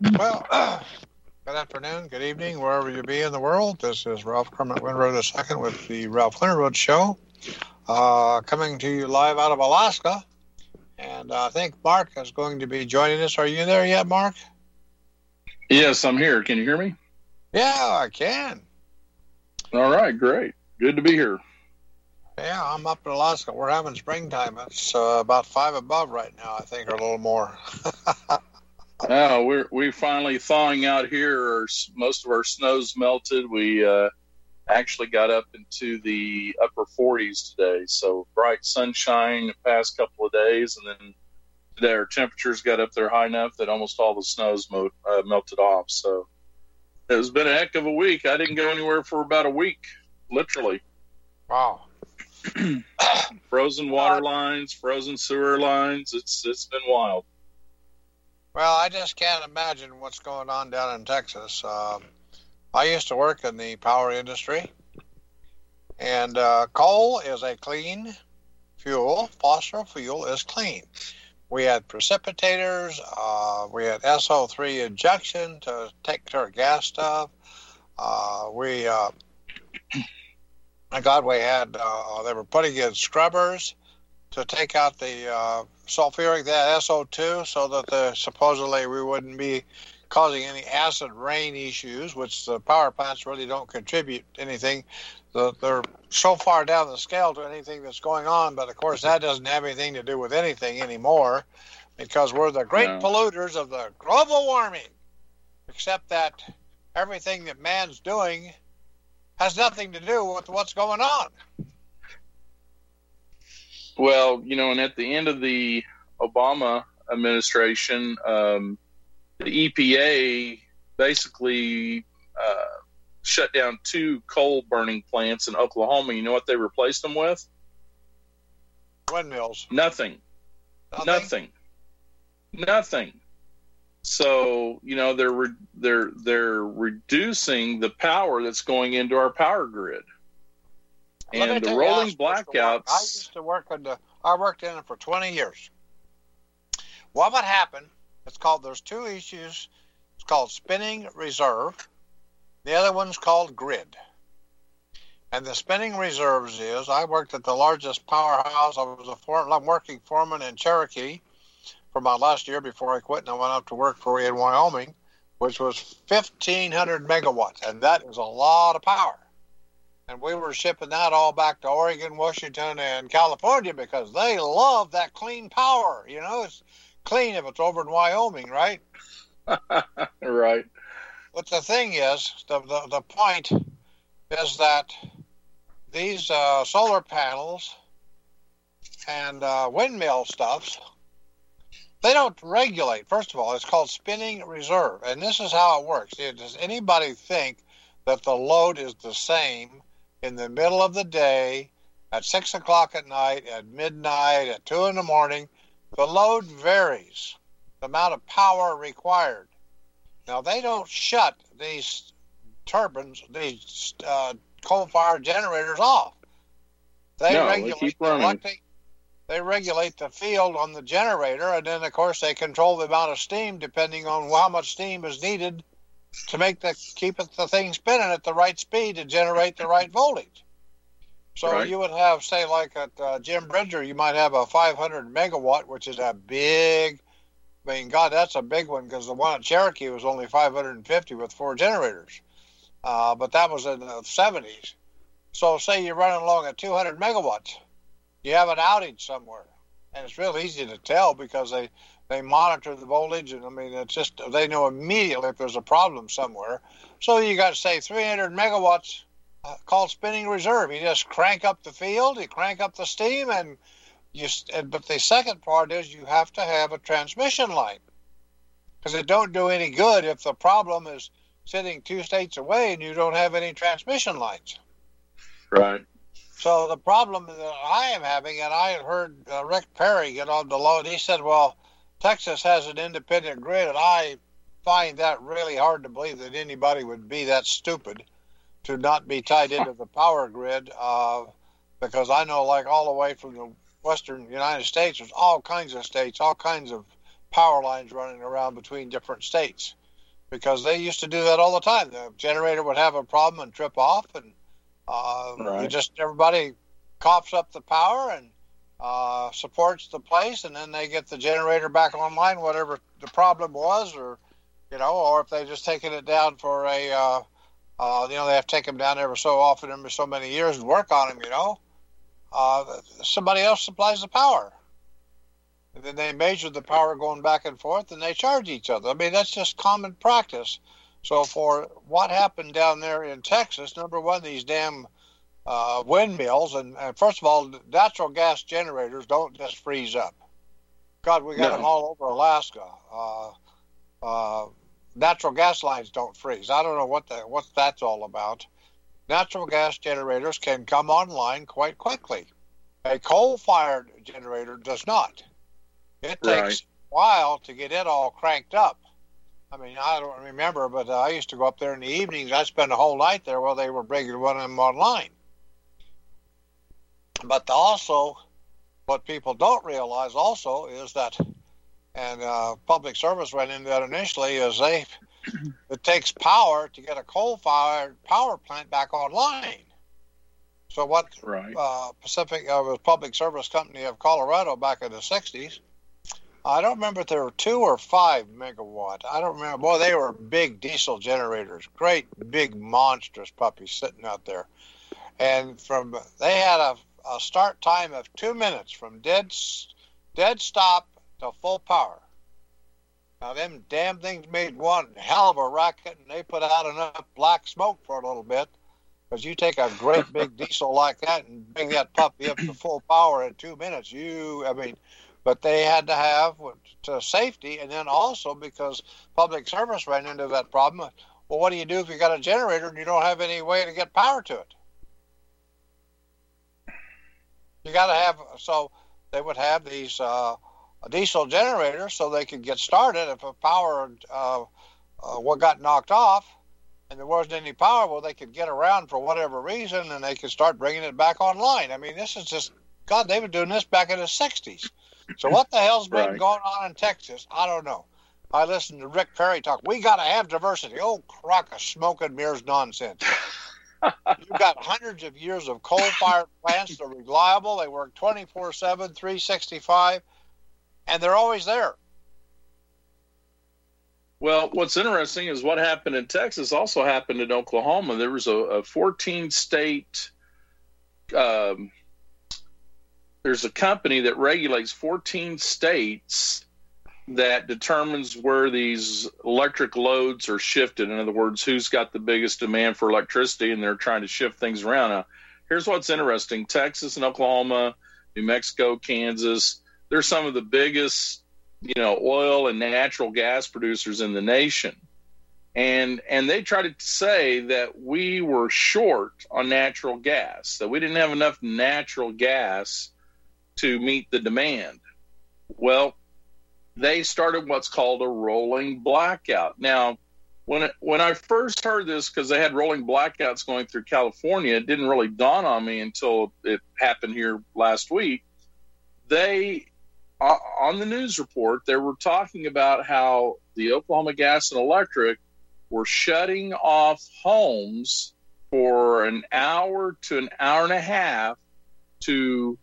Well, good afternoon, good evening, wherever you be in the world. This is Ralph Kermit Winroad II with the Ralph Winroad Show, coming to you live out of Alaska. And I think Mark is going to be joining us. Are you there yet, Mark? Yes, I'm here. Can you hear me? Yeah, I can. All right, great. Good to be here. Yeah, I'm up in Alaska. We're having springtime. It's about 5 above right now, I think, or a little more. We're finally thawing out here. Most of our snow's melted. We actually got up into the upper 40s today, so bright sunshine the past couple of days, and then today our temperatures got up there high enough that almost all the snow's melted off. So it's been a heck of a week. I didn't go anywhere for about a week, literally. Wow. Frozen water lines, frozen sewer lines. It's been wild. Well, I just can't imagine what's going on down in Texas. I used to work in the power industry, and coal is a clean fuel. Fossil fuel is clean. We had precipitators. We had SO3 injection to take care of gas stuff. We had, they were putting in scrubbers to take out the sulfuric, that SO2, so that supposedly we wouldn't be causing any acid rain issues, which the power plants really don't contribute anything. They're so far down the scale to anything that's going on, but of course that doesn't have anything to do with anything anymore, because we're the great polluters of the global warming, except that everything that man's doing has nothing to do with what's going on. Well, and at the end of the Obama administration, the EPA basically shut down 2 coal burning plants in Oklahoma. You know what they replaced them with? Windmills. Nothing. So they're reducing the power that's going into our power grid. And the rolling blackouts. I worked in it for 20 years. What would happen? There's 2 issues. It's called spinning reserve. The other one's called grid. And the spinning reserves is, I worked at the largest powerhouse. I'm working foreman in Cherokee for my last year before I quit, and I went up to work for in Wyoming, which was 1,500 megawatts, and that is a lot of power. And we were shipping that all back to Oregon, Washington, and California because they love that clean power. It's clean if it's over in Wyoming, right? Right. But the thing is, the point is that these solar panels and windmill stuffs, they don't regulate. First of all, it's called spinning reserve, and this is how it works. Does anybody think that the load is the same in the middle of the day, at 6 o'clock at night, at midnight, at 2 in the morning? The load varies, the amount of power required. Now, they don't shut these turbines, these coal-fired generators off. They keep running. They regulate the field on the generator, and then, of course, they control the amount of steam depending on how much steam is needed to keep the thing spinning at the right speed to generate the right voltage. So you would have, say, like at Jim Bridger, you might have a 500 megawatt, which is a big, that's a big one, because the one at Cherokee was only 550 with 4 generators. But that was in the 70s. So say you're running along at 200 megawatts, you have an outage somewhere. And it's real easy to tell because they monitor the voltage, and it's just, they know immediately if there's a problem somewhere. So you got, say, 300 megawatts called spinning reserve. You just crank up the field, you crank up the steam, but the second part is you have to have a transmission line, because it don't do any good if the problem is sitting 2 states away and you don't have any transmission lines. Right. So the problem that I am having, and I heard Rick Perry get on the load, he said, well, Texas has an independent grid, and I find that really hard to believe that anybody would be that stupid to not be tied into the power grid, because I know, like, all the way from the western United States, there's all kinds of states, all kinds of power lines running around between different states. because they used to do that all the time. The generator would have a problem and trip off, and everybody coughs up the power and supports the place, and then they get the generator back online, whatever the problem was, or if they just taken it down for they have to take them down every so often, every so many years, and work on them. Somebody else supplies the power, and then they measure the power going back and forth, and they charge each other. I mean, that's just common practice. So for what happened down there in Texas, number one, these damn windmills, and first of all, natural gas generators don't just freeze up. God, we got them all over Alaska. Natural gas lines don't freeze. I don't know what that's all about. Natural gas generators can come online quite quickly. A coal-fired generator does not. It takes a while to get it all cranked up. I mean, I don't remember, but I used to go up there in the evenings. I spent a whole night there while they were bringing one of them online. But also, what people don't realize also is that, and public service went into that initially, is it takes power to get a coal-fired power plant back online. So what Pacific was Public Service Company of Colorado back in the 60s, I don't remember if there were 2 or 5 megawatt. I don't remember. Boy, they were big diesel generators, great big monstrous puppies sitting out there. And they had a start time of 2 minutes from dead stop to full power. Now, them damn things made one hell of a racket, and they put out enough black smoke for a little bit. Because you take a great big diesel like that and bring that puppy up to full power in 2 minutes, but they had to have to safety, and then also because public service ran into that problem. Well, what do you do if you got a generator and you don't have any way to get power to it? You got to have, so they would have these diesel generators so they could get started if a power what got knocked off and there wasn't any power. Well, they could get around for whatever reason and they could start bringing it back online. I mean, this is just, God, they were doing this back in the 60s. So what the hell's been going on in Texas? I don't know. I listened to Rick Perry talk. We got to have diversity. Oh, crock of smoke and mirrors nonsense. You've got hundreds of years of coal-fired plants. They're reliable. They work 24/7, 365, and they're always there. Well, what's interesting is what happened in Texas also happened in Oklahoma. There was a 14-state there's a company that regulates 14 states that determines where these electric loads are shifted. In other words, who's got the biggest demand for electricity, and they're trying to shift things around. Now, here's what's interesting. Texas and Oklahoma, New Mexico, Kansas, they're some of the biggest, oil and natural gas producers in the nation. And they tried to say that we were short on natural gas, that we didn't have enough natural gas to meet the demand. Well, they started what's called a rolling blackout. Now, when I first heard this, because they had rolling blackouts going through California, it didn't really dawn on me until it happened here last week. They, on the news report, they were talking about how the Oklahoma Gas and Electric were shutting off homes for an hour to an hour and a half to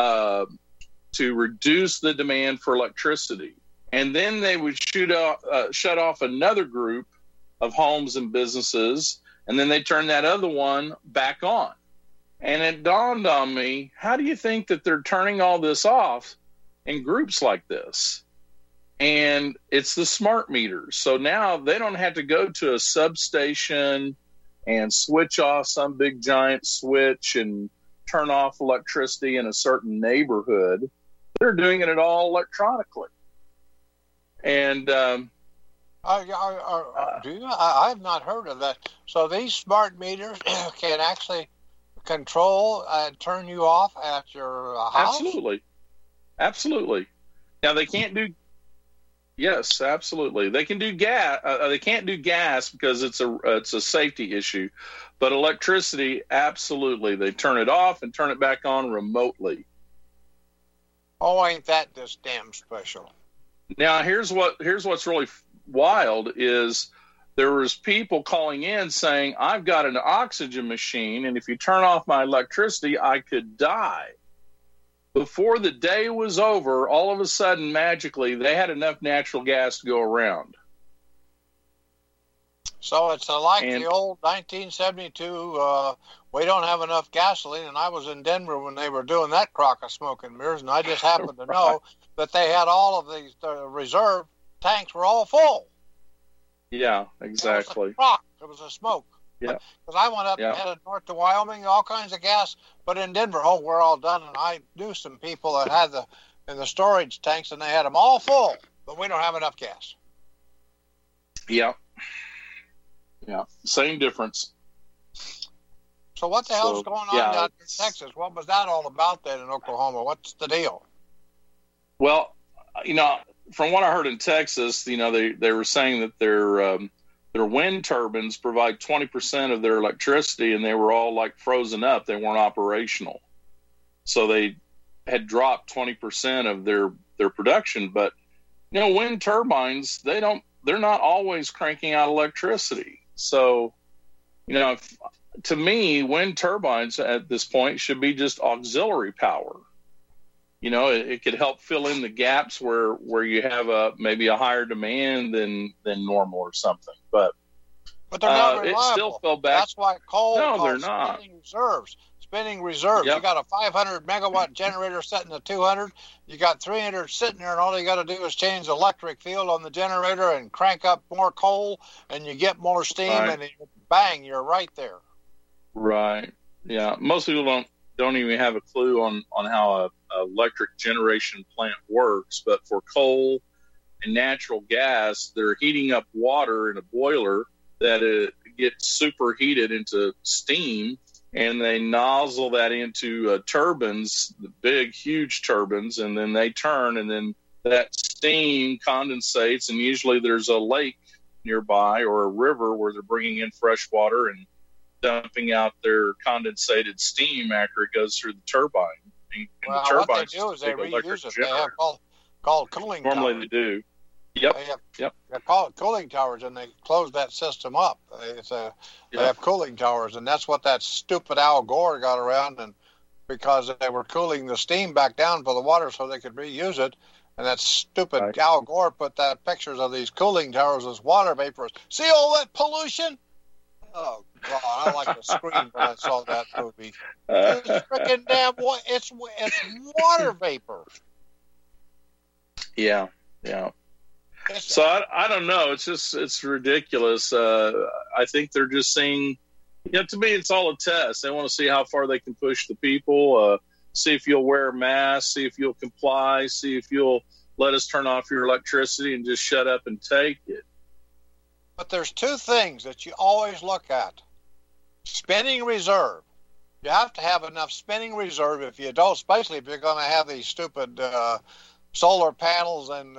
reduce the demand for electricity. And then they would shut off another group of homes and businesses, and then they turn that other one back on. And it dawned on me, how do you think that they're turning all this off in groups like this? And it's the smart meters. So now they don't have to go to a substation and switch off some big giant switch and turn off electricity in a certain neighborhood. They're doing it all electronically. And I've not heard of that. So these smart meters can actually control and turn you off at your house? Absolutely. Now they can't do. Yes, absolutely. They can do gas. They can't do gas because it's a safety issue. But electricity, absolutely. They turn it off and turn it back on remotely. Oh, ain't that just damn special? Now, here's what's really wild is there was people calling in saying, I've got an oxygen machine, and if you turn off my electricity, I could die. Before the day was over, all of a sudden, magically, they had enough natural gas to go around. So it's like the old 1972, we don't have enough gasoline, and I was in Denver when they were doing that crock of smoke and mirrors, and I just happened to know that they had all of these reserve tanks were all full. Yeah, exactly. It was a smoke. Yeah. Because I went up and headed north to Wyoming, all kinds of gas. But in Denver, we're all done. And I knew some people that had in the storage tanks, and they had them all full. But we don't have enough gas. Yeah. Yeah. Same difference. So what the hell's going on down in Texas? What was that all about then in Oklahoma? What's the deal? Well, from what I heard in Texas, they were saying that their wind turbines provide 20% of their electricity, and they were all like frozen up. They weren't operational. So they had dropped 20% of their production. But, wind turbines, they're not always cranking out electricity. So, to me, wind turbines at this point should be just auxiliary power. It could help fill in the gaps where you have maybe a higher demand than normal or something. But they're not reliable. It still fell back. That's why coal they're not. Spinning reserves. Yep. You got a 500 megawatt generator setting to 200. You got 300 sitting there, and all you got to do is change the electric field on the generator and crank up more coal, and you get more steam, and bang, you're right there. Right. Yeah. Most people don't even have a clue on how a electric generation plant works. But for coal and natural gas, they're heating up water in a boiler that it gets superheated into steam, and they nozzle that into turbines, the big, huge turbines, and then they turn, and then that steam condensates, and usually there's a lake nearby or a river where they're bringing in fresh water and dumping out their condensated steam after it goes through the turbine. And the what they do is they reuse it. They have called cooling towers. Normally they do. Yep. They call it cooling towers, and they close that system up. They have cooling towers, and that's what that stupid Al Gore got around, and because they were cooling the steam back down for the water so they could reuse it. And that stupid Al Gore put that pictures of these cooling towers as water vapors. See all that pollution? Oh God, I like to scream when I saw that movie. It's freaking damn it's water vapor. Yeah. So I don't know. It's ridiculous. I think they're just saying, to me, it's all a test. They want to see how far they can push the people, see if you'll wear a mask, see if you'll comply, see if you'll let us turn off your electricity and just shut up and take it. But there's two things that you always look at. Spinning reserve. You have to have enough spinning reserve. If you don't, especially if you're going to have these stupid solar panels and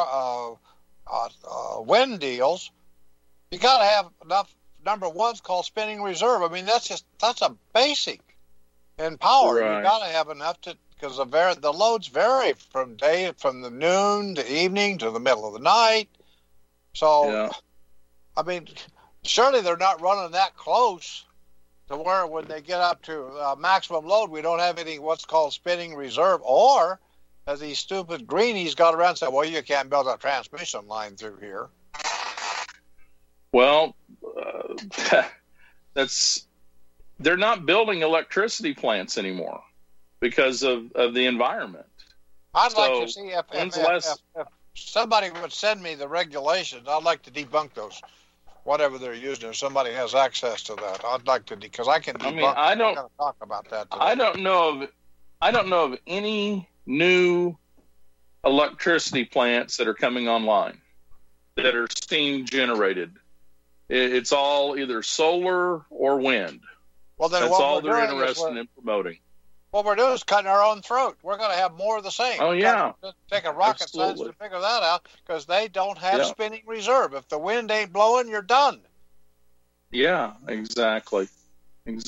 wind deals, you got to have enough. Number one's called spinning reserve. I mean, that's a basic in power. Right. You got to have enough because the loads vary from the noon to evening to the middle of the night. So, I mean, surely they're not running that close to where when they get up to maximum load, we don't have any what's called spinning reserve, or as these stupid greenies got around and said, well, you can't build a transmission line through here. Well, they're not building electricity plants anymore because of the environment. I'd like to see if somebody would send me the regulations. I'd like to debunk those, whatever they're using. If somebody has access to that, I'd like to, because I can debunk. I don't talk about that today. I don't know of any new electricity plants that are coming online that are steam generated. It's all either solar or wind. Well, then that's all they're interested in promoting. What we're doing is cutting our own throat. We're going to have more of the same. Oh, yeah. Take a rocket science to figure that out, because they don't have spinning reserve. If the wind ain't blowing, you're done. Yeah, exactly. And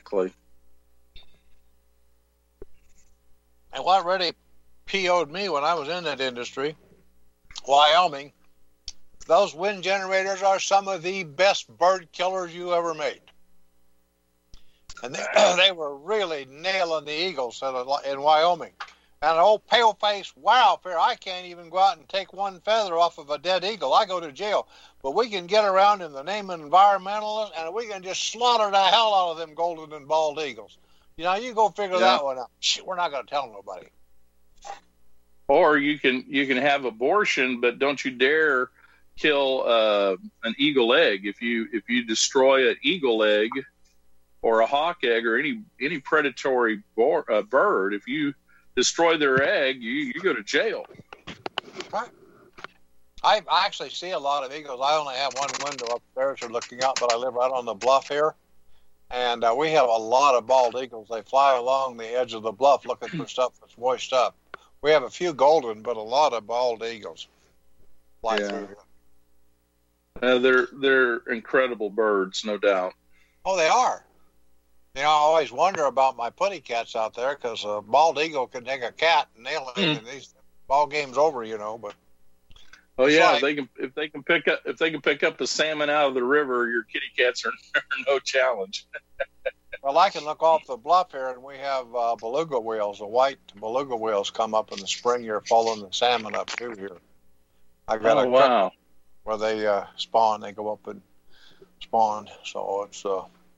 what really PO'd me when I was in that industry, Wyoming, those wind generators are some of the best bird killers you ever made. And they were really nailing the eagles in Wyoming. And an old pale-faced wildfire, I can't even go out and take one feather off of a dead eagle. I go to jail. But we can get around in the name of environmentalists, and we can just slaughter the hell out of them golden and bald eagles. You know, you go figure that one out. Shit, we're not going to tell nobody. Or you can have abortion, but don't you dare kill an eagle egg. If you destroy an eagle egg or a hawk egg or any predatory bird, if you destroy their egg, you go to jail. Right. I actually see a lot of eagles. I only have one window upstairs or looking out, but I live right on the bluff here. And we have a lot of bald eagles. They fly along the edge of the bluff looking for stuff that's moist up. We have a few golden, but a lot of bald eagles fly through here. They're incredible birds, no doubt. Oh, they are. You know, I always wonder about my putty cats out there because a bald eagle can take a cat and nail it, and these ball game's over, you know. But if they can pick up the salmon out of the river, your kitty cats are no challenge. Well, I can look off the bluff here, and we have beluga whales. The white beluga whales come up in the spring here, following the salmon up through here. I got wow. Where they spawn. They go up and spawn. So it's.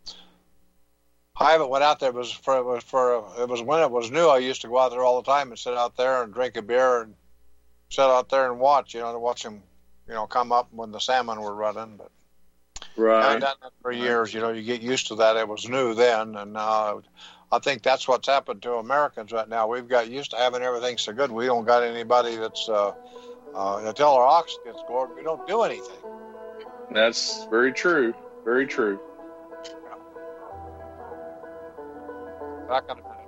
I haven't went out there. It was when it was new. I used to go out there all the time and sit out there and drink a beer and sit out there and watch. You know, to watch them, you know, come up when the salmon were running. But right. I've done that for years. You know, you get used to that. It was new then, and I think that's what's happened to Americans right now. We've got used to having everything so good. We don't got anybody that's until our ox gets gored, we don't do anything. That's very true. Very true. Back on a minute.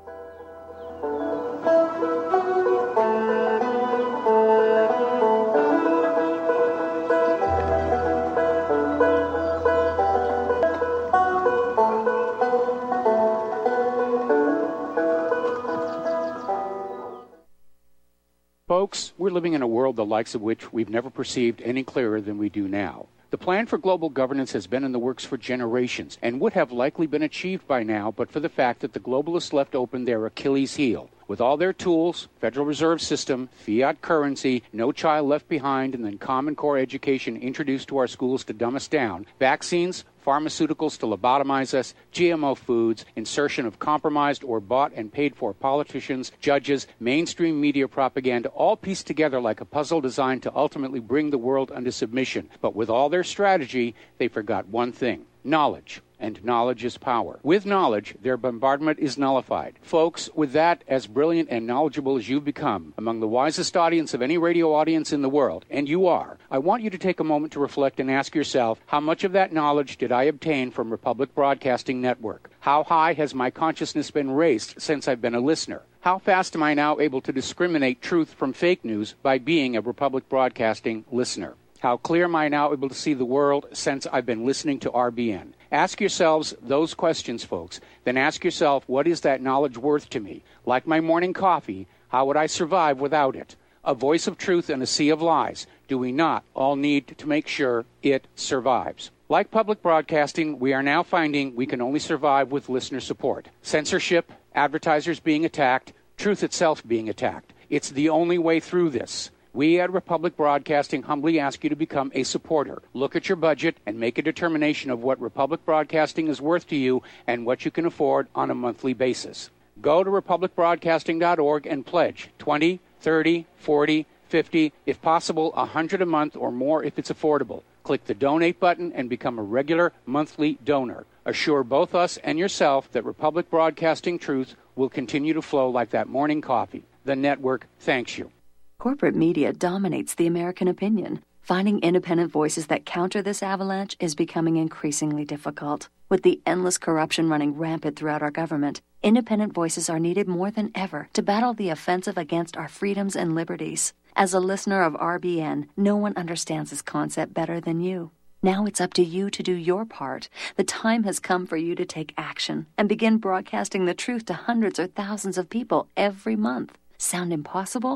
Folks, we're living in a world the likes of which we've never perceived any clearer than we do now. The plan for global governance has been in the works for generations and would have likely been achieved by now but for the fact that the globalists left open their Achilles heel. With all their tools, Federal Reserve System, fiat currency, no child left behind, and then Common Core education introduced to our schools to dumb us down, vaccines, pharmaceuticals to lobotomize us, GMO foods, insertion of compromised or bought and paid for politicians, judges, mainstream media propaganda, all pieced together like a puzzle designed to ultimately bring the world under submission. But with all their strategy, they forgot one thing: knowledge. And knowledge is power. With knowledge, their bombardment is nullified. Folks, with that, as brilliant and knowledgeable as you've become, among the wisest audience of any radio audience in the world, and you are, I want you to take a moment to reflect and ask yourself, how much of that knowledge did I obtain from Republic Broadcasting Network? How high has my consciousness been raised since I've been a listener? How fast am I now able to discriminate truth from fake news by being a Republic Broadcasting listener? How clear am I now able to see the world since I've been listening to RBN? Ask yourselves those questions, folks. Then ask yourself, what is that knowledge worth to me? Like my morning coffee, how would I survive without it? A voice of truth in a sea of lies. Do we not all need to make sure it survives? Like public broadcasting, we are now finding we can only survive with listener support. Censorship, advertisers being attacked, truth itself being attacked. It's the only way through this. We at Republic Broadcasting humbly ask you to become a supporter. Look at your budget and make a determination of what Republic Broadcasting is worth to you and what you can afford on a monthly basis. Go to republicbroadcasting.org and pledge $20, $30, $40, $50, if possible, $100 a month or more if it's affordable. Click the donate button and become a regular monthly donor. Assure both us and yourself that Republic Broadcasting truth will continue to flow like that morning coffee. The network thanks you. Corporate media dominates the American opinion. Finding independent voices that counter this avalanche is becoming increasingly difficult. With the endless corruption running rampant throughout our government, independent voices are needed more than ever to battle the offensive against our freedoms and liberties. As a listener of RBN, no one understands this concept better than you. Now it's up to you to do your part. The time has come for you to take action and begin broadcasting the truth to hundreds or thousands of people every month. Sound impossible?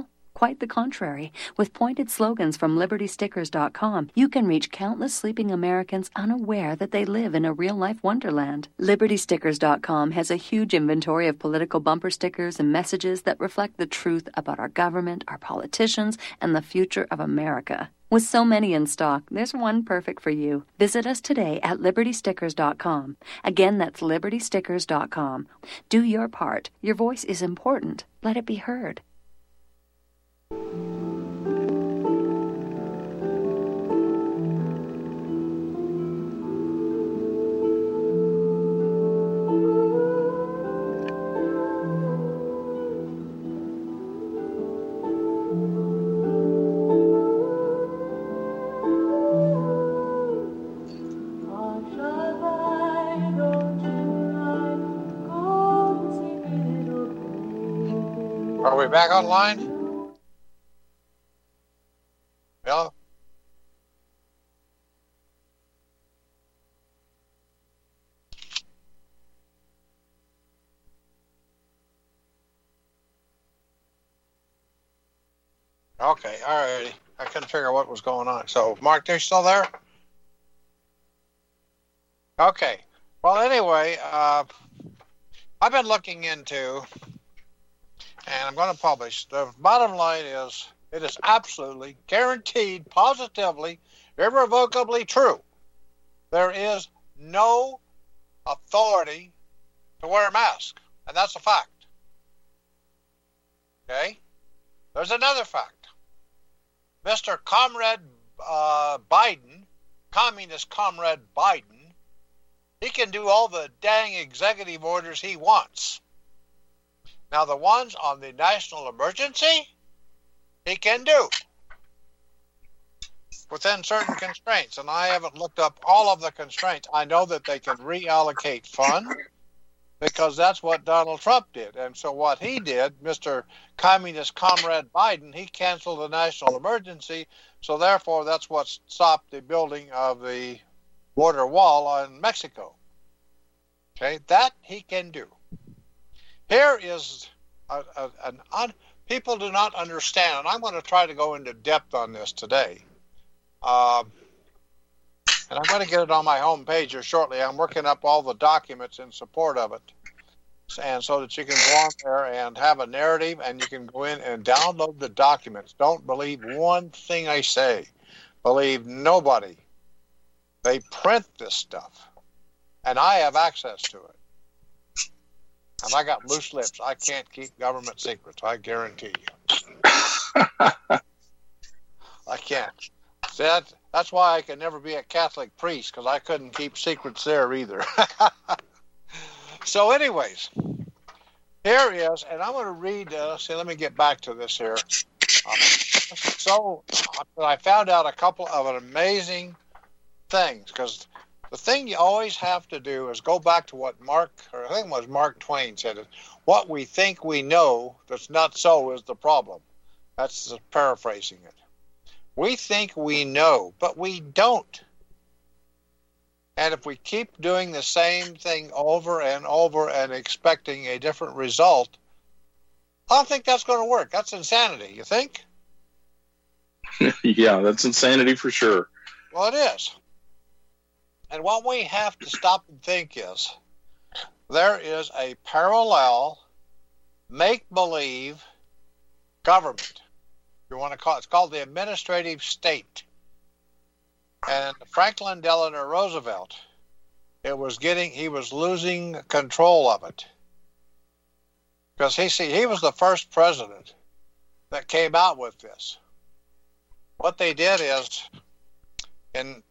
Quite the contrary. With pointed slogans from LibertyStickers.com, you can reach countless sleeping Americans unaware that they live in a real-life wonderland. LibertyStickers.com has a huge inventory of political bumper stickers and messages that reflect the truth about our government, our politicians, and the future of America. With so many in stock, there's one perfect for you. Visit us today at LibertyStickers.com. Again, that's LibertyStickers.com. Do your part. Your voice is important. Let it be heard. Are we back online? Yeah. Okay, all righty. I couldn't figure out what was going on. So, Mark, are you still there? Okay. Well, anyway, I've been looking into, and I'm going to publish. The bottom line is, it is absolutely guaranteed, positively, irrevocably true. There is no authority to wear a mask, and that's a fact. Okay? There's another fact. Mr. Comrade Biden, Communist Comrade Biden, he can do all the dang executive orders he wants. Now, the ones on the national emergency, he can do within certain constraints. And I haven't looked up all of the constraints. I know that they can reallocate funds because that's what Donald Trump did. And so what he did, Mr. Communist Comrade Biden, he canceled the national emergency. So therefore, that's what stopped the building of the border wall on Mexico. Okay, that he can do. Here is people do not understand, and I'm going to try to go into depth on this today. And I'm going to get it on my home page here shortly. I'm working up all the documents in support of it, and so that you can go on there and have a narrative, and you can go in and download the documents. Don't believe one thing I say. Believe nobody. They print this stuff, and I have access to it. And I got loose lips. I can't keep government secrets. I guarantee you. I can't. See, that's why I could never be a Catholic priest, because I couldn't keep secrets there either. So anyways, here is, and I'm going to read, let me get back to this here. I found out a couple of amazing things, because the thing you always have to do is go back to what Mark Twain said. What we think we know that's not so is the problem. That's paraphrasing it. We think we know, but we don't. And if we keep doing the same thing over and over and expecting a different result, I don't think that's going to work. That's insanity, you think? Yeah, that's insanity for sure. Well, it is. And what we have to stop and think is, there is a parallel make-believe government. You want to call it, it's called the administrative state. And Franklin Delano Roosevelt, he was losing control of it. Because he was the first president that came out with this. What they did is, in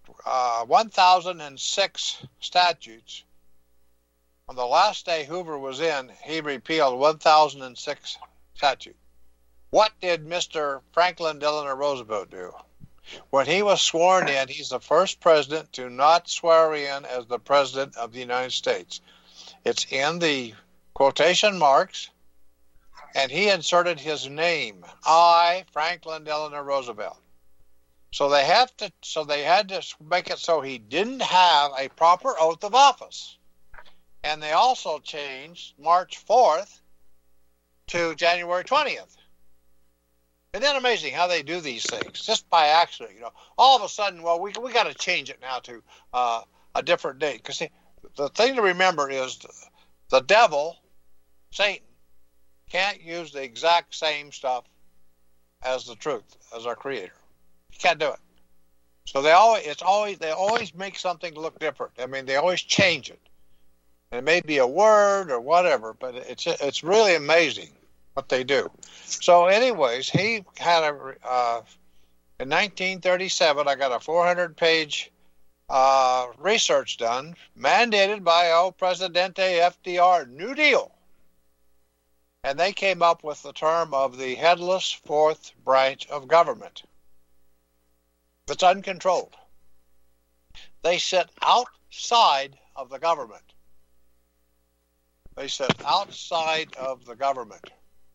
1006 statutes, on the last day Hoover was in, he repealed 1006 statutes. What did Mr. Franklin Delano Roosevelt do? When he was sworn in, he's the first president to not swear in as the president of the United States. It's in the quotation marks, and he inserted his name, I, Franklin Delano Roosevelt. So they had to make it so he didn't have a proper oath of office. And they also changed March 4th to January 20th. Isn't that amazing how they do these things just by accident? All of a sudden, well, we got to change it now to a different date. Because the thing to remember is the devil, Satan, can't use the exact same stuff as the truth, as our Creator. He can't do it. So they always make something look different. I mean, they always change it. And it may be a word or whatever, but it's really amazing what they do. So anyways, he had in 1937, I got a 400-page research done, mandated by Presidente FDR, New Deal. And they came up with the term of the headless fourth branch of government. It's uncontrolled. They sit outside of the government. They sit outside of the government.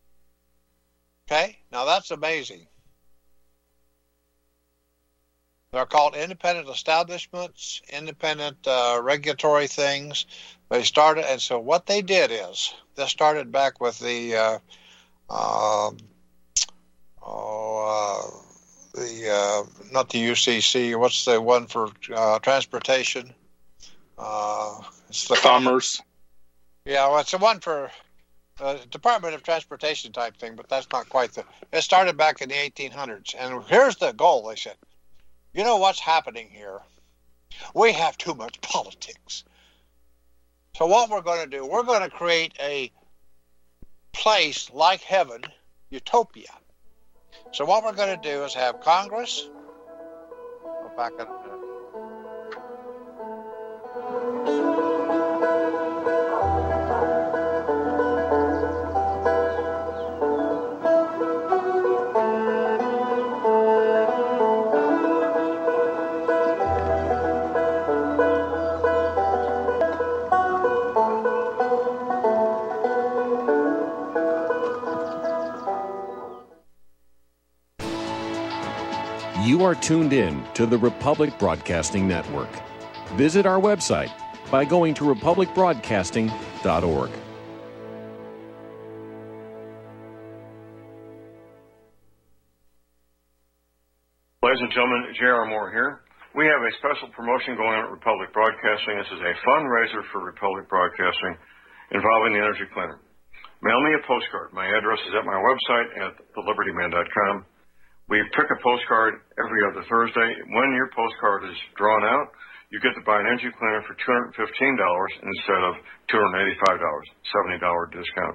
Okay? Now that's amazing. They're called independent establishments, independent regulatory things. They started, and so what they did is, this started back with the not the UCC. What's the one for transportation? It's the Commerce. Yeah, well, it's the one for Department of Transportation type thing, but that's not quite the. It started back in the 1800s, and here's the goal. They said, you know what's happening here? We have too much politics. So what we're going to do, we're going to create a place like heaven, utopia. So what we're going to do is have Congress. Go back in a minute. You are tuned in to the Republic Broadcasting Network. Visit our website by going to republicbroadcasting.org. Ladies and gentlemen, J.R. Moore here. We have a special promotion going on at Republic Broadcasting. This is a fundraiser for Republic Broadcasting involving the Energy Cleaner. Mail me a postcard. My address is at my website at thelibertyman.com. We pick a postcard every other Thursday. When your postcard is drawn out, you get to buy an Energy Cleaner for $215 instead of $285, $70 discount.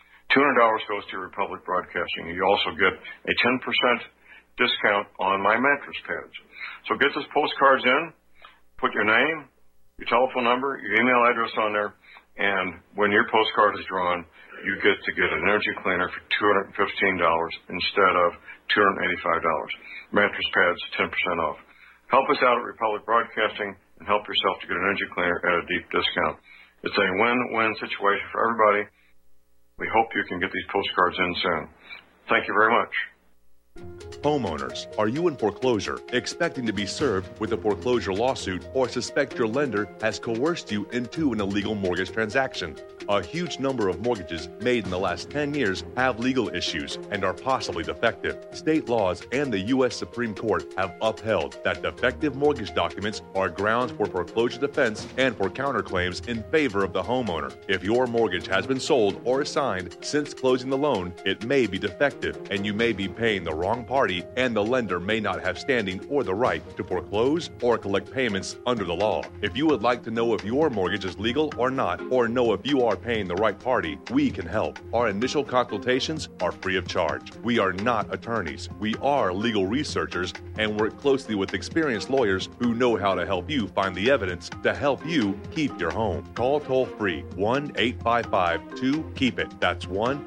$200 goes to Republic Broadcasting. You also get a 10% discount on my mattress pads. So get those postcards in, put your name, your telephone number, your email address on there, and when your postcard is drawn, you get to get an Energy Cleaner for $215 instead of $285. Mattress pads, 10% off. Help us out at Republic Broadcasting and help yourself to get an Energy Cleaner at a deep discount. It's a win-win situation for everybody. We hope you can get these postcards in soon. Thank you very much. Homeowners, are you in foreclosure, expecting to be served with a foreclosure lawsuit, or suspect your lender has coerced you into an illegal mortgage transaction? A huge number of mortgages made in the last 10 years have legal issues and are possibly defective. State laws and the U.S. Supreme Court have upheld that defective mortgage documents are grounds for foreclosure defense and for counterclaims in favor of the homeowner. If your mortgage has been sold or assigned since closing the loan, it may be defective and you may be paying the wrong party, and the lender may not have standing or the right to foreclose or collect payments under the law. If you would like to know if your mortgage is legal or not, or know if you are paying the right party, we can help. Our initial consultations are free of charge. We are not attorneys. We are legal researchers and work closely with experienced lawyers who know how to help you find the evidence to help you keep your home. Call toll-free 1-855-2-KEEP-IT. That's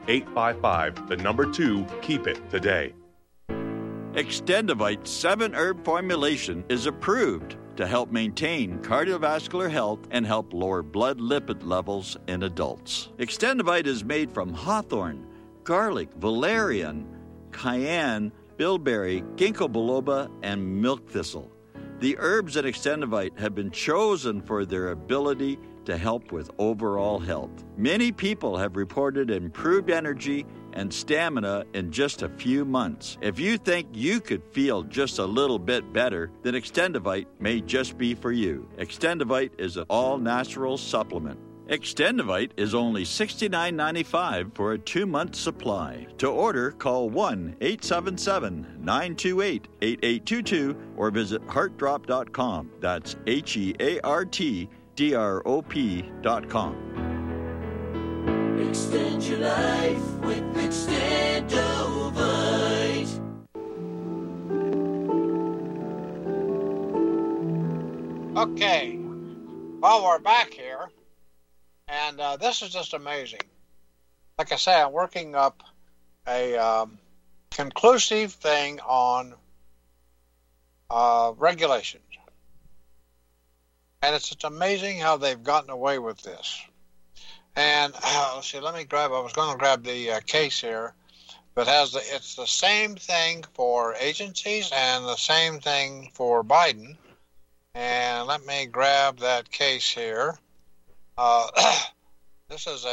1-855-2-KEEP-IT today. Extendivite 7-herb formulation is approved to help maintain cardiovascular health and help lower blood lipid levels in adults. Extendivite is made from hawthorn, garlic, valerian, cayenne, bilberry, ginkgo biloba, and milk thistle. The herbs in Extendivite have been chosen for their ability to help with overall health. Many people have reported improved energy and stamina in just a few months. If you think you could feel just a little bit better, then Extendivite may just be for you. Extendivite is an all-natural supplement. Extendivite is only $69.95 for a 2-month supply. To order, call 1-877-928-8822 or visit heartdrop.com. That's HEARTDROP.com. Extend your life with Extendovite. Okay, well, we're back here, and this is just amazing. Like I say, I'm working up a conclusive thing on regulations, and it's just amazing how they've gotten away with this. And let's see, I was going to grab the case here that has it's the same thing for agencies and the same thing for Biden. And let me grab that case here. This is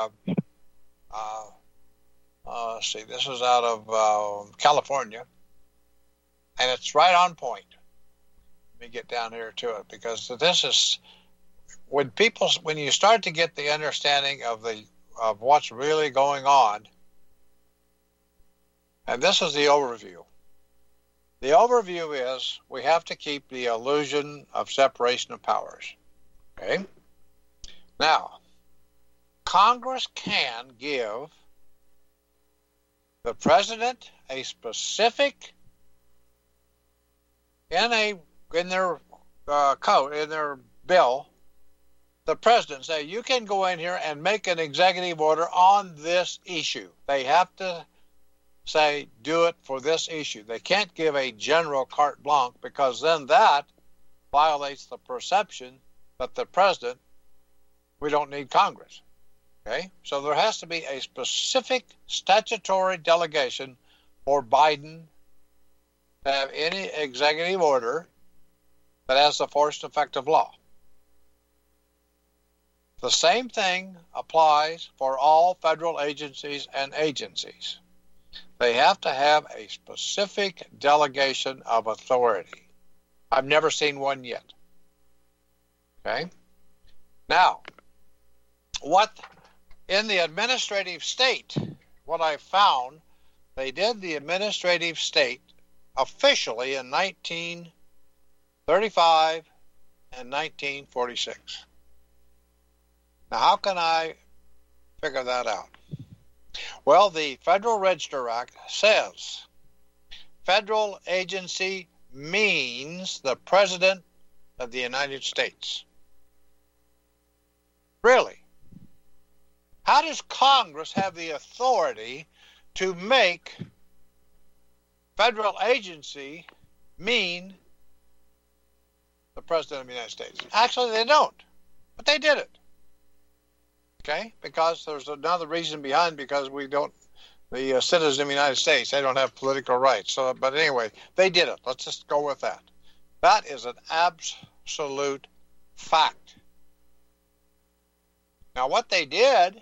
let's see, this is out of California, and it's right on point. Let me get down here to it, because this is when you start to get the understanding of what's really going on. And this is the overview. The overview is we have to keep the illusion of separation of powers. Okay? Now, Congress can give the president a specific in their code, in their bill. The president say you can go in here and make an executive order on this issue. They have to say, do it for this issue. They can't give a general carte blanche, because then that violates the perception that the president, we don't need Congress. Okay? So there has to be a specific statutory delegation for Biden to have any executive order that has the force and effect of law. The same thing applies for all federal agencies and agencies. They have to have a specific delegation of authority. I've never seen one yet. Okay? Now, what in the administrative state, what I found, they did the administrative state officially in 1935 and 1946. Now, how can I figure that out? Well, the Federal Register Act says federal agency means the President of the United States. Really? How does Congress have the authority to make federal agency mean the President of the United States? Actually, they don't, but they did it. Okay, because there's another reason behind, because we don't, the citizens of the United States, they don't have political rights. So, but anyway, they did it. Let's just go with that. That is an absolute fact. Now, what they did,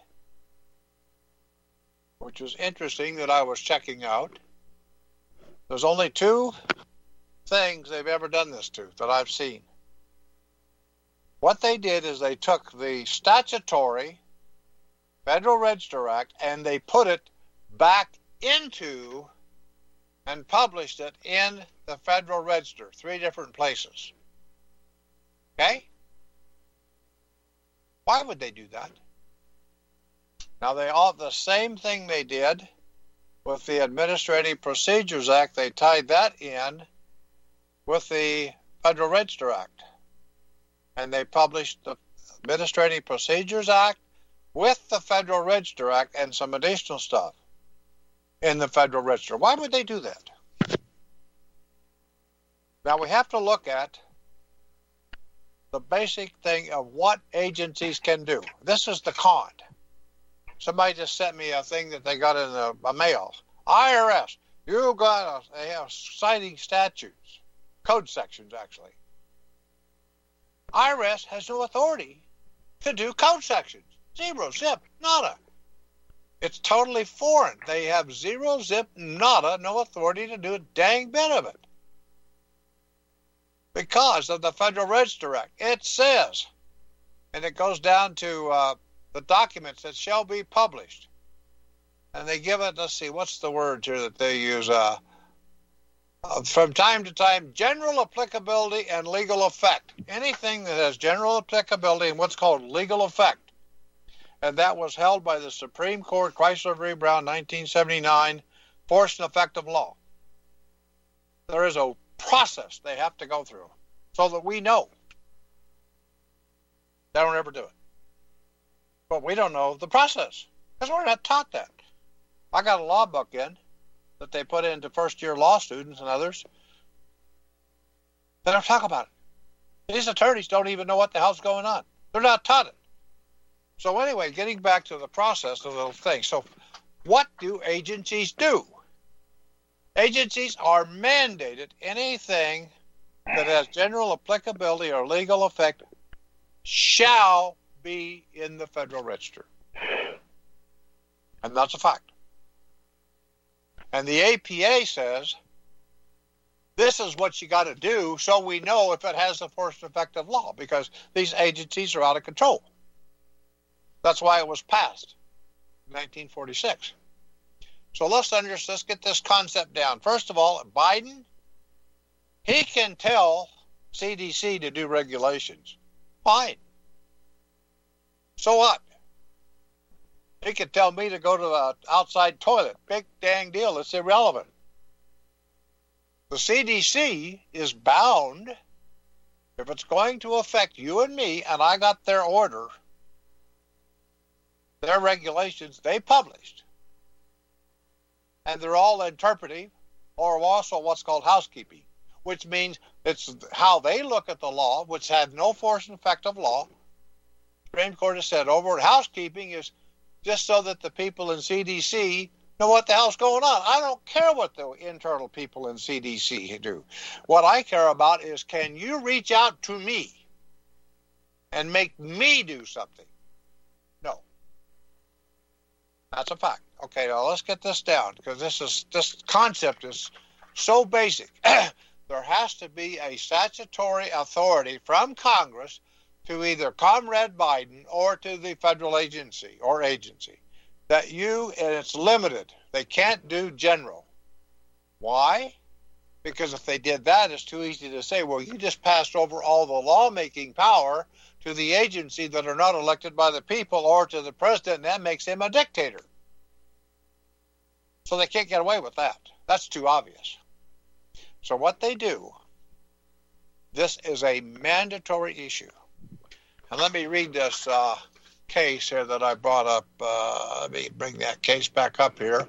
which was interesting that I was checking out, there's only two things they've ever done this to that I've seen. What they did is they took the statutory Federal Register Act and they put it back into and published it in the Federal Register, 3 different places. Okay? Why would they do that? Now, the same thing they did with the Administrative Procedures Act, they tied that in with the Federal Register Act. And they published the Administrative Procedures Act with the Federal Register Act and some additional stuff in the Federal Register. Why would they do that? Now, we have to look at the basic thing of what agencies can do. This is the con. Somebody just sent me a thing that they got in a mail. IRS, you got they have citing statutes, code sections actually. IRS has no authority to do code sections. Zero, zip, nada. It's totally foreign. They have zero, zip, nada, no authority to do a dang bit of it. Because of the Federal Register Act. It says, and it goes down to the documents that shall be published. And they give it, let's see, what's the word here that they use? From time to time, general applicability and legal effect. Anything that has general applicability and what's called legal effect. And that was held by the Supreme Court, Chrysler v. Brown, 1979, force and effect of law. There is a process they have to go through so that we know. They don't ever do it. But we don't know the process because we're not taught that. I got a law book in that they put into first-year law students and others. They don't talk about it. These attorneys don't even know what the hell's going on. They're not taught it. So anyway, getting back to the process of the thing. So what do agencies do? Agencies are mandated anything that has general applicability or legal effect shall be in the Federal Register. And that's a fact. And the APA says, this is what you got to do so we know if it has the force and effect of law, because these agencies are out of control. That's why it was passed in 1946. So let's get this concept down. First of all, Biden, he can tell CDC to do regulations. Fine. So what? He can tell me to go to the outside toilet. Big dang deal. It's irrelevant. The CDC is bound, if it's going to affect you and me, and I got their order, their regulations, they published. And they're all interpretive, or also what's called housekeeping, which means it's how they look at the law, which had no force and effect of law. The Supreme Court has said over housekeeping is just so that the people in CDC know what the hell's going on. I don't care what the internal people in CDC do. What I care about is, can you reach out to me and make me do something? No. That's a fact. Okay, now let's get this down, because this concept is so basic. There has to be a statutory authority from Congress to either Comrade Biden or to the federal agency that and it's limited. They can't do general. Why? Because if they did that, it's too easy to say, well, you just passed over all the lawmaking power to the agency that are not elected by the people or to the president, and that makes him a dictator. So they can't get away with that. That's too obvious. So what they do, this is a mandatory issue. And let me read this case here that I brought up. Let me bring that case back up here.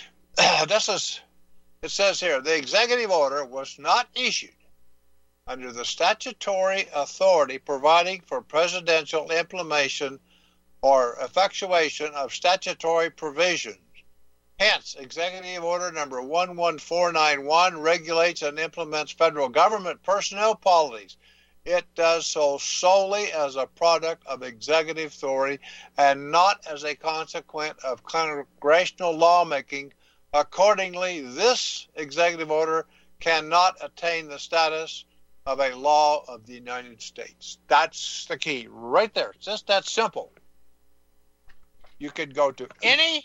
It says here, the executive order was not issued under the statutory authority providing for presidential implementation or effectuation of statutory provisions. Hence, Executive Order number 11491 regulates and implements federal government personnel policies. It does so solely as a product of executive authority and not as a consequence of congressional lawmaking. Accordingly, this executive order cannot attain the status of a law of the United States. That's the key right there. It's just that simple. You could go to any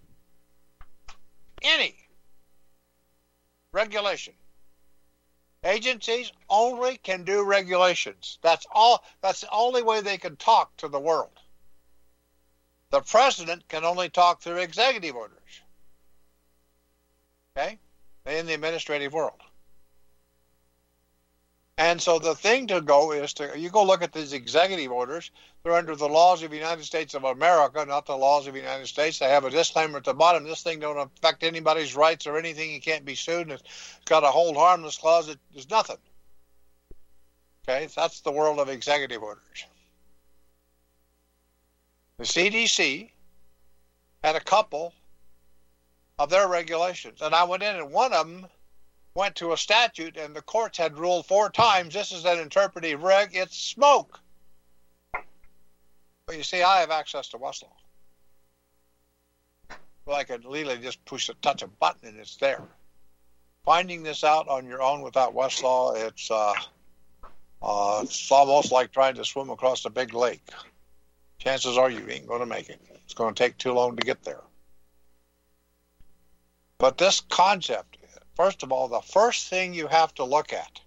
regulation. Agencies only can do regulations. That's all. That's the only way they can talk to the world. The president can only talk through executive orders. Okay? In the administrative world. And so the thing to go is you go look at these executive orders. They're under the laws of the United States of America, not the laws of the United States. They have a disclaimer at the bottom. This thing don't affect anybody's rights or anything. You can't be sued. And it's got a hold harmless clause. There's nothing. Okay? That's the world of executive orders. The CDC had a couple of their regulations. And I went in, and one of them went to a statute, and the courts had ruled 4 times, this is an interpretive reg, it's smoke. But you see, I have access to Westlaw. Well, I could literally just touch a button and it's there. Finding this out on your own without Westlaw, it's almost like trying to swim across a big lake. Chances are you ain't going to make it. It's going to take too long to get there. But this concept, first of all, the first thing you have to look at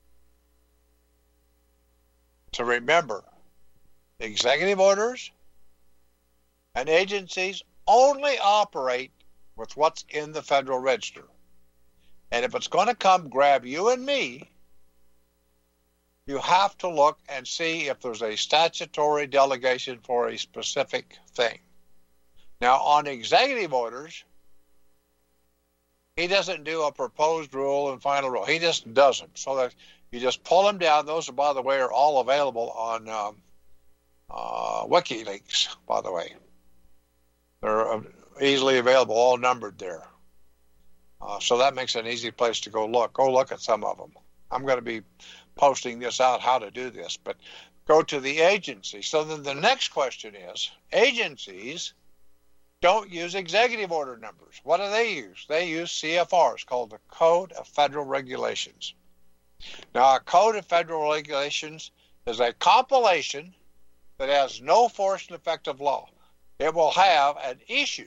to remember, executive orders and agencies only operate with what's in the Federal Register. And if it's going to come grab you and me, you have to look and see if there's a statutory delegation for a specific thing. Now, on executive orders, he doesn't do a proposed rule and final rule. He just doesn't. So that you just pull them down. Those, by the way, are all available on WikiLeaks, by the way. They're easily available, all numbered there. So that makes it an easy place to go look. Go look at some of them. I'm going to be posting this out, how to do this. But go to the agency. So then the next question is, agencies don't use executive order numbers. What do they use? They use CFRs, called the Code of Federal Regulations. Now, a Code of Federal Regulations is a compilation that has no force and effect of law. It will have an issue.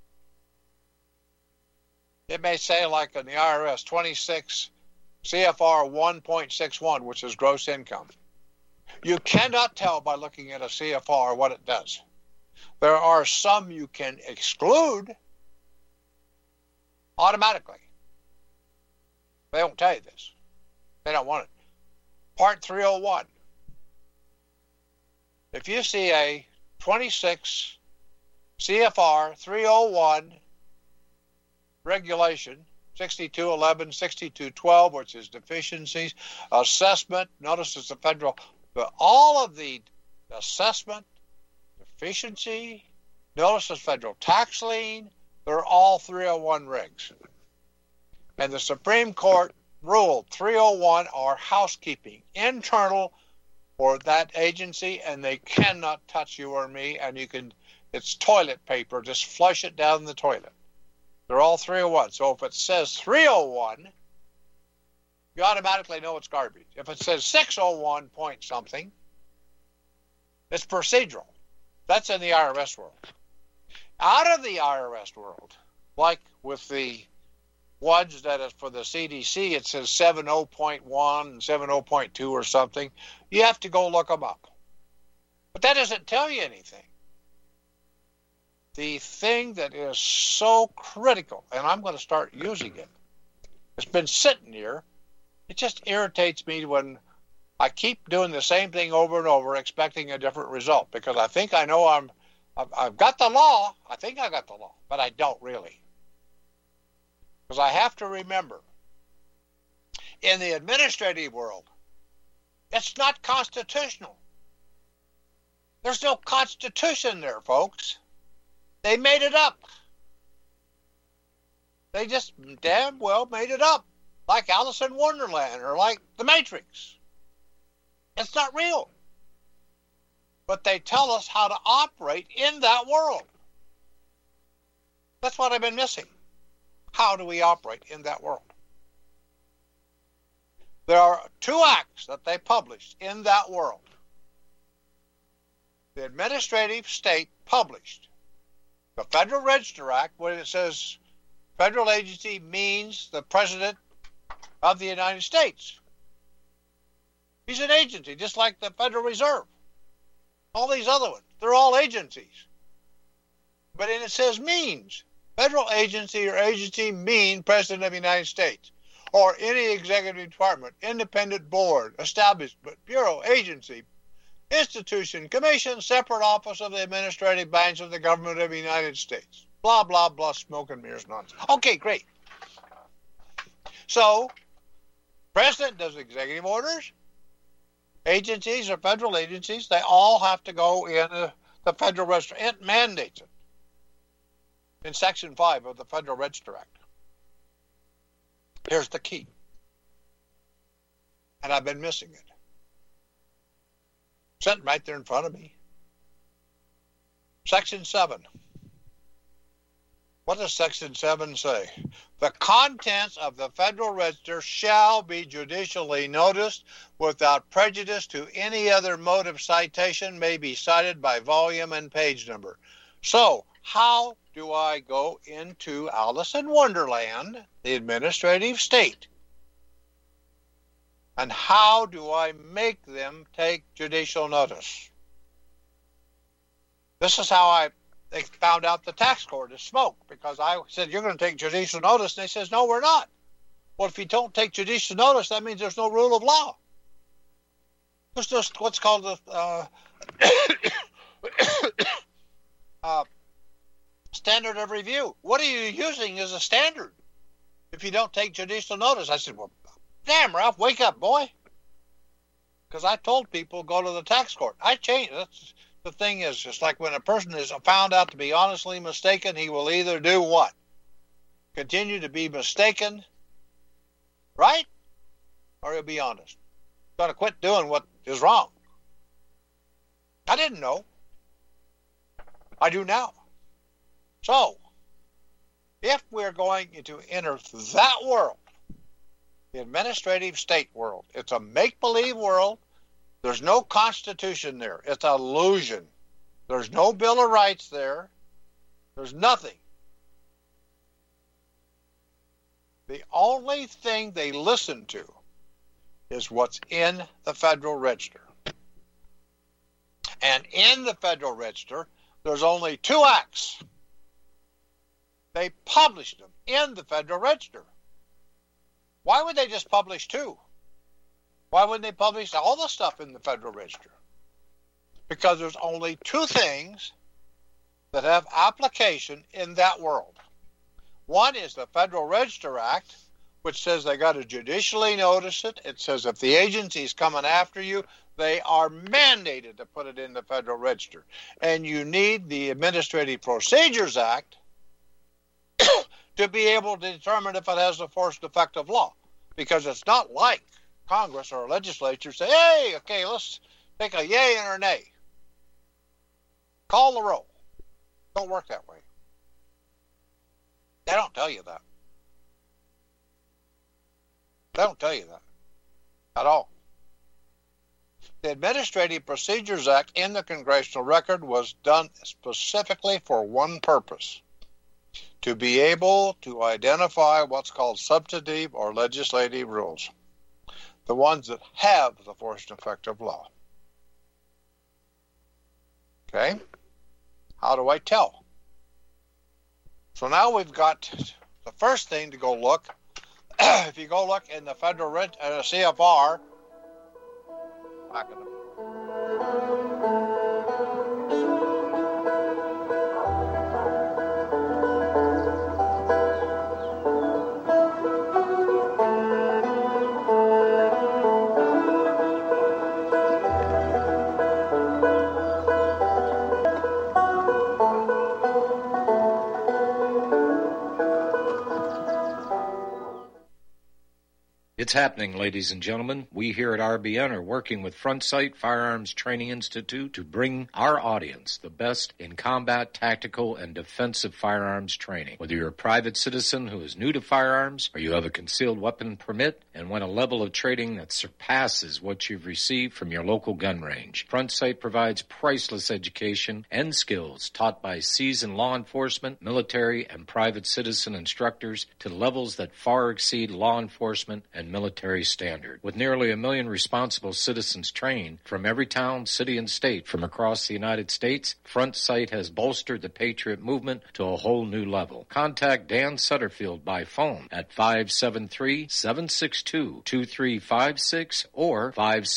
It may say, like in the IRS, 26 CFR 1.61, which is gross income. You cannot tell by looking at a CFR what it does. There are some you can exclude automatically. They don't tell you this. They don't want it. Part 301. If you see a 26 CFR 301 regulation, 6211, 6212, which is deficiencies, assessment, notice it's the federal, but all of the assessment, deficiency, notice it's federal tax lien, they're all 301 regs. And the Supreme Court ruled 301 are housekeeping, internal for that agency, and they cannot touch you or me, and it's toilet paper, just flush it down the toilet. They're all 301. So if it says 301, you automatically know it's garbage. If it says 601 point something, it's procedural. That's in the IRS world. Out of the IRS world, like with the ones that is for the CDC, it says 70.1 and 70.2 or something. You have to go look them up. But that doesn't tell you anything. The thing that is so critical, and I'm going to start using it, it's been sitting here. It just irritates me when I keep doing the same thing over and over, expecting a different result, because I think I know I've got the law. I think I got the law, but I don't really. Because I have to remember, in the administrative world, it's not constitutional. There's no constitution there, folks. They made it up. They just damn well made it up, like Alice in Wonderland or like The Matrix. It's not real. But they tell us how to operate in that world. That's what I've been missing. How do we operate in that world? There are 2 acts that they published in that world. The administrative state published the Federal Register Act, when it says federal agency means the President of the United States. He's an agency, just like the Federal Reserve. All these other ones, they're all agencies. But then it says means. Federal agency or agency mean President of the United States. Or any executive department, independent board, establishment, bureau, agency, institution, commission, separate office of the administrative branch of the government of the United States. Blah, blah, blah, smoke and mirrors nonsense. Okay, great. So, President does executive orders. Agencies or federal agencies, they all have to go in the Federal Register. It mandates it in Section 5 of the Federal Register Act. Here's the key. And I've been missing it. Sitting right there in front of me. Section 7. What does Section 7 say? The contents of the Federal Register shall be judicially noticed without prejudice to any other mode of citation may be cited by volume and page number. So, how do I go into Alice in Wonderland, the administrative state? And how do I make them take judicial notice? This is how they found out the tax court is smoke, because I said, you're going to take judicial notice, and they says, no, we're not. Well, if you don't take judicial notice, that means there's no rule of law. There's just what's called the standard of review. What are you using as a standard if you don't take judicial notice? I said, well, damn, Ralph, wake up, boy. Because I told people, go to the tax court. I changed. The thing is, just like when a person is found out to be honestly mistaken, he will either do what? Continue to be mistaken, right? Or he'll be honest. He's got to quit doing what is wrong. I didn't know. I do now. So, if we're going to enter that world, the administrative state world, it's a make-believe world. There's no constitution there. It's an illusion. There's no Bill of Rights there. There's nothing. The only thing they listen to is what's in the Federal Register. And in the Federal Register, there's only 2 acts. They published them in the Federal Register. Why would they just publish 2? Why wouldn't they publish all the stuff in the Federal Register? Because there's only 2 things that have application in that world. One is the Federal Register Act, which says they got to judicially notice it. It says if the agency's coming after you, they are mandated to put it in the Federal Register. And you need the Administrative Procedures Act to be able to determine if it has the force and effect of law. Because it's not like Congress or a legislature say, hey, okay, let's take a yay and a nay. Call the roll. Don't work that way. They don't tell you that. They don't tell you that at all. The Administrative Procedures Act in the Congressional Record was done specifically for one purpose: to be able to identify what's called substantive or legislative rules, the ones that have the force and effect of law. Okay? How do I tell? So now we've got the first thing to go look. If you go look in the Federal CFR, back in the It's happening, ladies and gentlemen. We here at RBN are working with Front Sight Firearms Training Institute to bring our audience the best in combat, tactical, and defensive firearms training. Whether you're a private citizen who is new to firearms, or you have a concealed weapon permit and want a level of training that surpasses what you've received from your local gun range, Front Sight provides priceless education and skills taught by seasoned law enforcement, military, and private citizen instructors to levels that far exceed law enforcement and military standard. With nearly 1 million responsible citizens trained from every town, city, and state from across the United States, Front Sight has bolstered the Patriot movement to a whole new level. Contact Dan Sutterfield by phone at 573-762-2356 or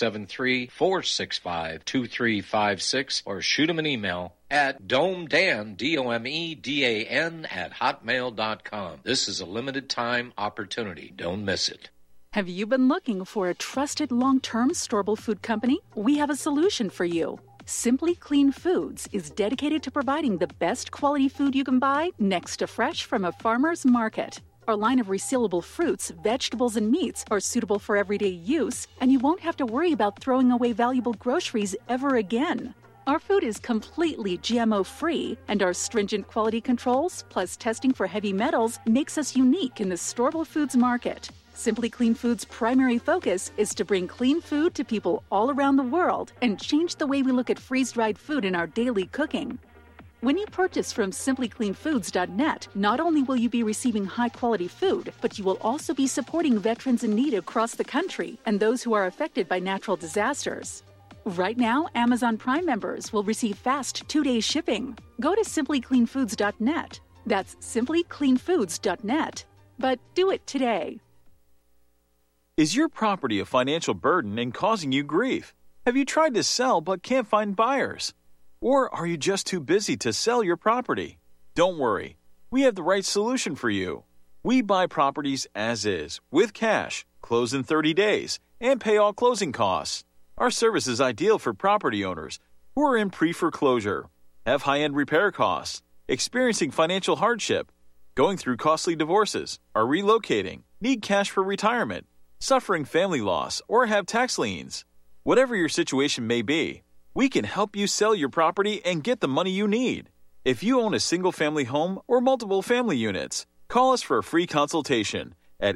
573-465-2356, or shoot him an email at domedan, DOMEDAN, at hotmail.com. This is a limited time opportunity. Don't miss it. Have you been looking for a trusted long-term storable food company? We have a solution for you. Simply Clean Foods is dedicated to providing the best quality food you can buy next to fresh from a farmer's market. Our line of resealable fruits, vegetables, and meats are suitable for everyday use, and you won't have to worry about throwing away valuable groceries ever again. Our food is completely GMO-free, and our stringent quality controls, plus testing for heavy metals, makes us unique in the storable foods market. Simply Clean Foods' primary focus is to bring clean food to people all around the world and change the way we look at freeze-dried food in our daily cooking. When you purchase from simplycleanfoods.net, not only will you be receiving high-quality food, but you will also be supporting veterans in need across the country and those who are affected by natural disasters. Right now, Amazon Prime members will receive fast 2-day shipping. Go to simplycleanfoods.net. That's simplycleanfoods.net. But do it today. Is your property a financial burden and causing you grief? Have you tried to sell but can't find buyers? Or are you just too busy to sell your property? Don't worry. We have the right solution for you. We buy properties as is, with cash, close in 30 days, and pay all closing costs. Our service is ideal for property owners who are in pre-foreclosure, have high-end repair costs, experiencing financial hardship, going through costly divorces, are relocating, need cash for retirement, suffering family loss, or have tax liens. Whatever your situation may be, we can help you sell your property and get the money you need. If you own a single-family home or multiple family units, call us for a free consultation at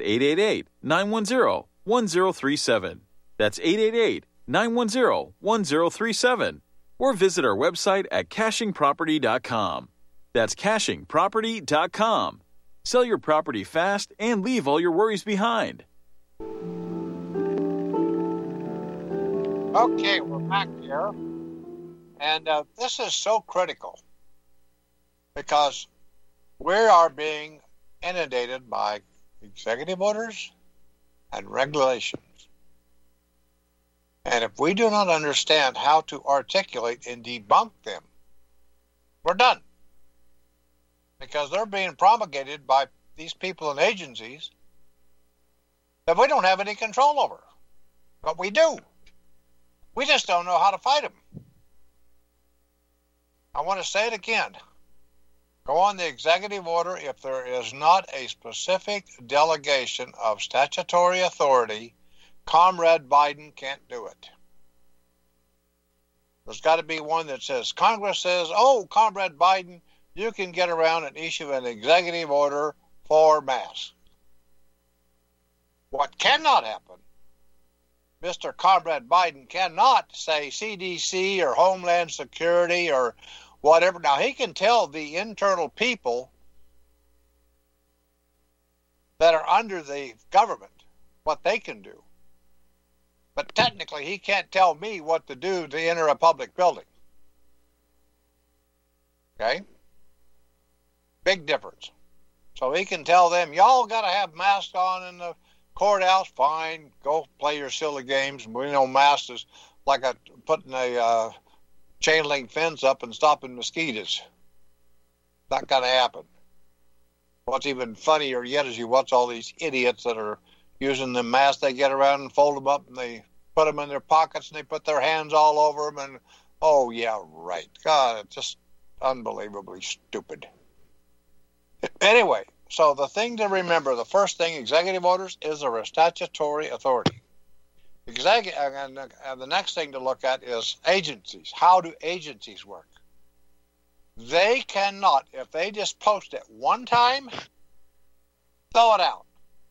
888-910-1037. That's 888-910-1037. Or visit our website at cachingproperty.com. That's cachingproperty.com. Sell your property fast and leave all your worries behind. Okay, we're back here. And this is so critical because we are being inundated by executive orders and regulations. And if we do not understand how to articulate and debunk them, we're done. Because they're being promulgated by these people and agencies that we don't have any control over. But we do. We just don't know how to fight them. I want to say it again. Go on the executive order. If there is not a specific delegation of statutory authority, Comrade Biden can't do it. There's got to be one that says, Congress says, oh, Comrade Biden, you can get around and issue an executive order for masks. What cannot happen, Mr. Comrade Biden cannot say CDC or Homeland Security or whatever. Now, he can tell the internal people that are under the government what they can do. But technically, he can't tell me what to do to enter a public building. Okay? Big difference. So he can tell them, y'all got to have masks on in the courthouse. Fine. Go play your silly games. We know masks is like putting a chain link fence up and stopping mosquitoes. Not going to happen. What's even funnier yet is you watch all these idiots that are using the masks. They get around and fold them up and they put them in their pockets and they put their hands all over them. And, oh, yeah, right. God, it's just unbelievably stupid. Anyway, so the thing to remember, the first thing, executive orders, is there a statutory authority? And the next thing to look at is agencies. How do agencies work? They cannot, if they just post it one time, throw it out.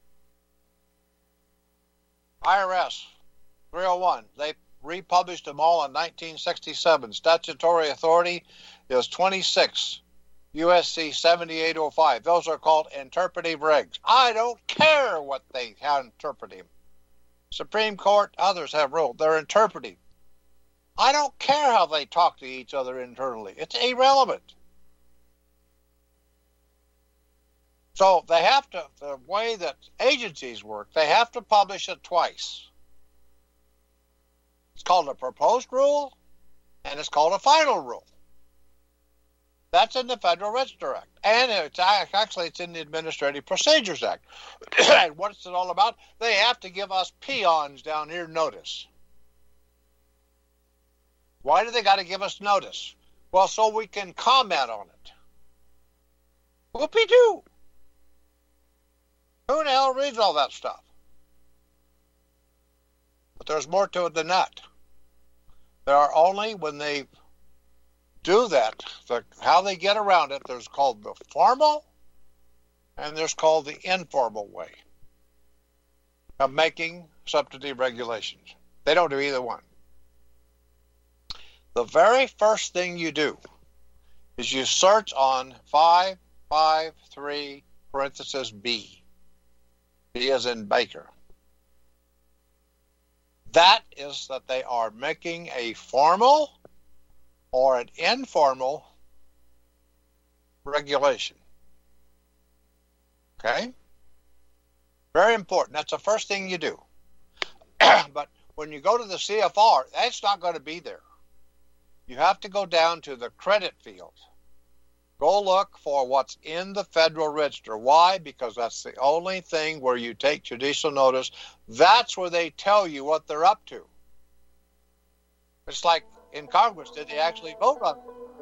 IRS 301, they republished them all in 1967. Statutory authority is 26 USC 7805. Those are called interpretive regs. I don't care how interpret them. Supreme Court, others have ruled. They're interpretive. I don't care how they talk to each other internally. It's irrelevant. So they have to, the way that agencies work, they have to publish it twice. It's called a proposed rule, and it's called a final rule. That's in the Federal Register Act. And it's in the Administrative Procedures Act. And what's it all about? They have to give us peons down here notice. Why do they got to give us notice? Well, so we can comment on it. Whoopie-doo. Who the hell reads all that stuff? But there's more to it than that. There are only when they do that, how they get around it, there's called the formal and there's called the informal way of making subsidy regulations. They don't do either one. The very first thing you do is you search on 553 parenthesis B. B as in Baker. That is that they are making a formal or an informal regulation. Okay? Very important. That's the first thing you do. But when you go to the CFR, that's not going to be there. You have to go down to the credit field. Go look for what's in the Federal Register. Why? Because that's the only thing where you take judicial notice. That's where they tell you what they're up to. It's like in Congress, did they actually vote on it?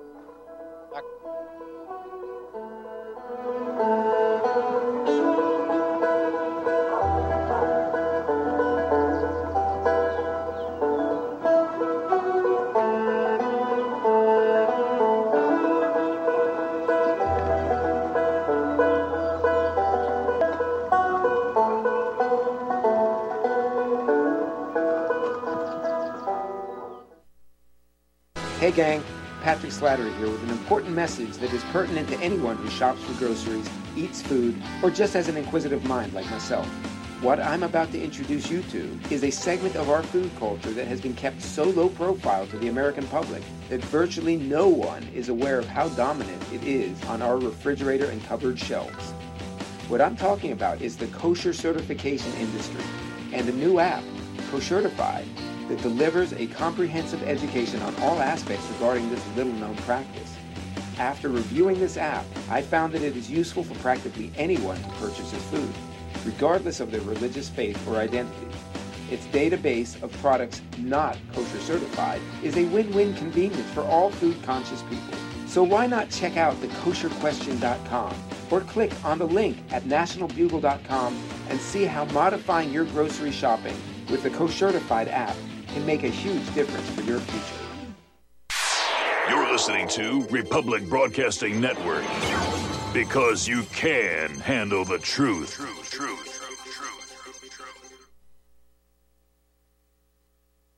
Hey gang, Patrick Slattery here with an important message that is pertinent to anyone who shops for groceries, eats food, or just has an inquisitive mind like myself. What I'm about to introduce you to is a segment of our food culture that has been kept so low profile to the American public that virtually no one is aware of how dominant it is on our refrigerator and cupboard shelves. What I'm talking about is the kosher certification industry and a new app, Koshertified, that delivers a comprehensive education on all aspects regarding this little-known practice. After reviewing this app, I found that it is useful for practically anyone who purchases food, regardless of their religious faith or identity. Its database of products not kosher certified is a win-win convenience for all food-conscious people. So why not check out thekosherquestion.com or click on the link at nationalbugle.com and see how modifying your grocery shopping with the Koshertified app can make a huge difference for your future. You're listening to Republic Broadcasting Network, because you can handle the truth.